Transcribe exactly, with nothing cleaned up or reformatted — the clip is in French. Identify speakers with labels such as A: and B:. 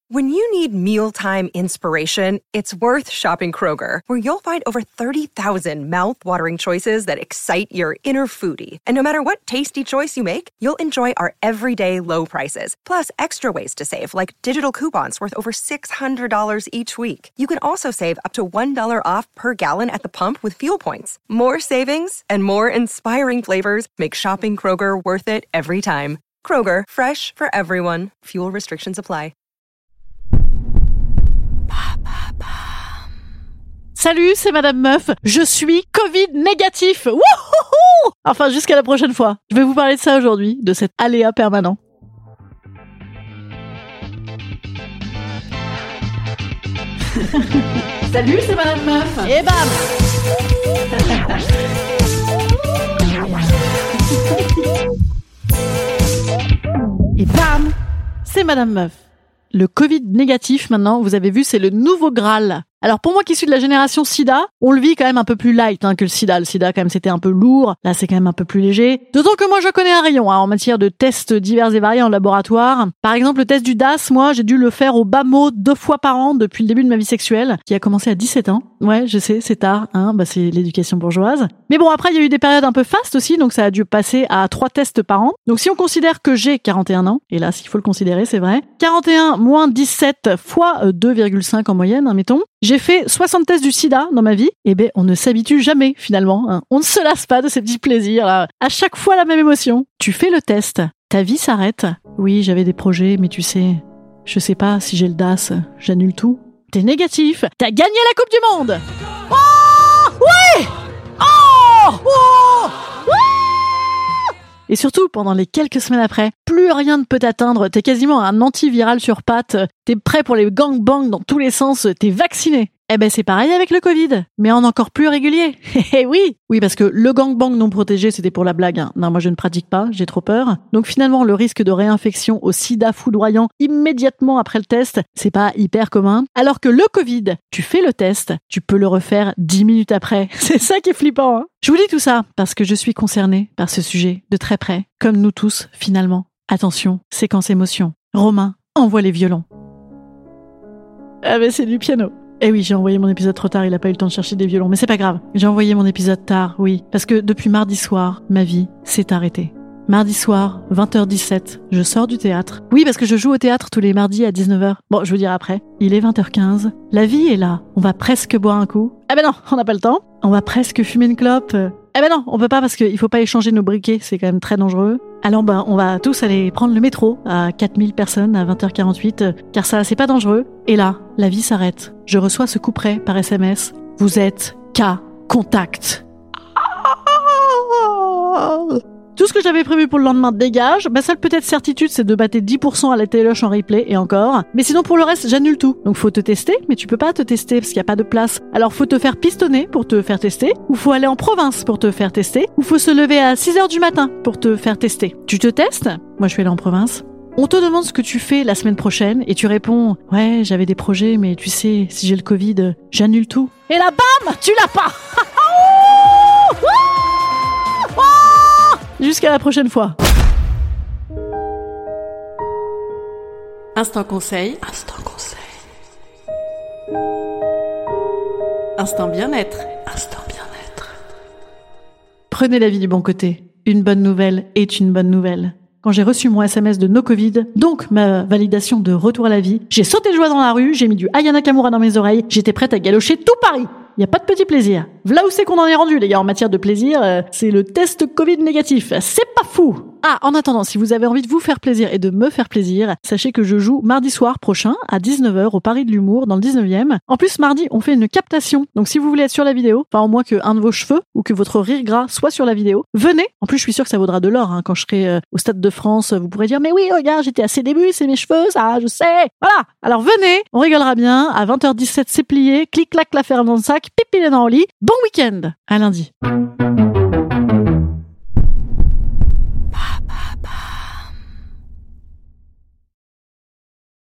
A: When you need mealtime inspiration, it's worth shopping Kroger, where you'll find over thirty thousand mouth-watering choices that excite your inner foodie. And no matter what tasty choice you make, you'll enjoy our everyday low prices, plus extra ways to save, like digital coupons worth over six hundred dollars each week. You can also save up to one dollar off per gallon at the pump with fuel points. More savings and more inspiring flavors make shopping Kroger worth it every time. Kroger, fresh for everyone. Fuel restrictions apply.
B: Salut, c'est Madame Meuf. Je suis Covid négatif. Wouhouhou! Enfin, jusqu'à la prochaine fois. Je vais vous parler de ça aujourd'hui, de cet aléa permanent. Salut, c'est Madame Meuf. Et bam! Et bam! C'est Madame Meuf. Le Covid négatif, maintenant, vous avez vu, c'est le nouveau Graal. Alors pour moi qui suis de la génération sida, on le vit quand même un peu plus light hein, que le sida. Le sida quand même c'était un peu lourd, là c'est quand même un peu plus léger. D'autant que moi je connais un rayon hein, en matière de tests divers et variés en laboratoire. Par exemple le test du D A S, moi j'ai dû le faire au bas mot deux fois par an depuis le début de ma vie sexuelle, qui a commencé à dix-sept ans. Ouais je sais c'est tard, hein, bah c'est l'éducation bourgeoise. Mais bon après il y a eu des périodes un peu fastes aussi, donc ça a dû passer à trois tests par an. Donc si on considère que j'ai quarante et un ans, et là s'il faut le considérer c'est vrai, quarante et un moins dix-sept fois deux virgule cinq en moyenne, hein, mettons. J'ai fait soixante tests du sida dans ma vie. Eh ben, on ne s'habitue jamais, finalement. Hein. On ne se lasse pas de ces petits plaisirs, là. À chaque fois, la même émotion. Tu fais le test. Ta vie s'arrête. Oui, j'avais des projets, mais tu sais, je sais pas si j'ai le D A S. J'annule tout. T'es négatif. T'as gagné la Coupe du Monde. Oh! Oui! Oh! Oh! Oui! Et surtout, pendant les quelques semaines après, plus rien ne peut t'atteindre. T'es quasiment un antiviral sur pattes. T'es prêt pour les gangbangs dans tous les sens. T'es vacciné. Eh ben, c'est pareil avec le Covid, mais en encore plus régulier. Eh oui! Oui, parce que le gangbang non protégé, c'était pour la blague. Hein. Non, moi, je ne pratique pas. J'ai trop peur. Donc, finalement, le risque de réinfection au sida foudroyant immédiatement après le test, c'est pas hyper commun. Alors que le Covid, tu fais le test, tu peux le refaire dix minutes après. C'est ça qui est flippant, hein. Je vous dis tout ça parce que je suis concernée par ce sujet de très près, comme nous tous, finalement. Attention, séquence émotion. Romain, envoie les violons. Ah ben, c'est du piano. Eh oui, j'ai envoyé mon épisode trop tard, il a pas eu le temps de chercher des violons, mais c'est pas grave. J'ai envoyé mon épisode tard, oui, parce que depuis mardi soir, ma vie s'est arrêtée. Mardi soir, vingt heures dix-sept, je sors du théâtre. Oui, parce que je joue au théâtre tous les mardis à dix-neuf heures. Bon, je vous dirai après. Il est vingt heures quinze. La vie est là. On va presque boire un coup. Ah ben non, on n'a pas le temps. On va presque fumer une clope. Eh ben non, on peut pas parce qu'il faut pas échanger nos briquets, c'est quand même très dangereux. Alors ben, on va tous aller prendre le métro à quatre mille personnes à vingt heures quarante-huit, car ça, c'est pas dangereux. Et là, la vie s'arrête. Je reçois ce couperet par S M S. Vous êtes K contact. Tout ce que j'avais prévu pour le lendemain dégage. Ma seule peut-être certitude, c'est de battre dix pour cent à la téloche en replay, et encore. Mais sinon, pour le reste, j'annule tout. Donc faut te tester, mais tu peux pas te tester parce qu'il y a pas de place. Alors faut te faire pistonner pour te faire tester, ou faut aller en province pour te faire tester, ou faut se lever à six heures du matin pour te faire tester. Tu te testes? Moi, je suis allée en province. On te demande ce que tu fais la semaine prochaine, et tu réponds « Ouais, j'avais des projets, mais tu sais, si j'ai le Covid, j'annule tout. » Et là, bam, tu l'as pas. Jusqu'à la prochaine fois. Instant conseil. Instant conseil. Instant bien-être. Instant bien-être. Prenez la vie du bon côté. Une bonne nouvelle est une bonne nouvelle. Quand j'ai reçu mon S M S de No Covid, donc ma validation de retour à la vie, j'ai sauté de joie dans la rue, j'ai mis du Aya Nakamura dans mes oreilles, j'étais prête à galocher tout Paris. Il n'y a pas de petit plaisir. V'là où c'est qu'on en est rendu, les gars, en matière de plaisir, euh, c'est le test Covid négatif. C'est pas fou. Ah, en attendant, si vous avez envie de vous faire plaisir et de me faire plaisir, sachez que je joue mardi soir prochain à dix-neuf heures au Paris de l'Humour dans le dix-neuvième. En plus, mardi, on fait une captation. Donc si vous voulez être sur la vidéo, enfin au moins que un de vos cheveux ou que votre rire gras soit sur la vidéo, venez. En plus, je suis sûre que ça vaudra de l'or. Hein. Quand je serai euh, au Stade de France, vous pourrez dire « Mais oui, regarde, j'étais à ses débuts, c'est mes cheveux, ça, je sais !» Voilà. Alors venez, on rigolera bien. À vingt heures dix-sept, c'est plié. Clic-clac, l'affaire dans le sac. Pipi les dents au lit. Bon week-end. À lundi.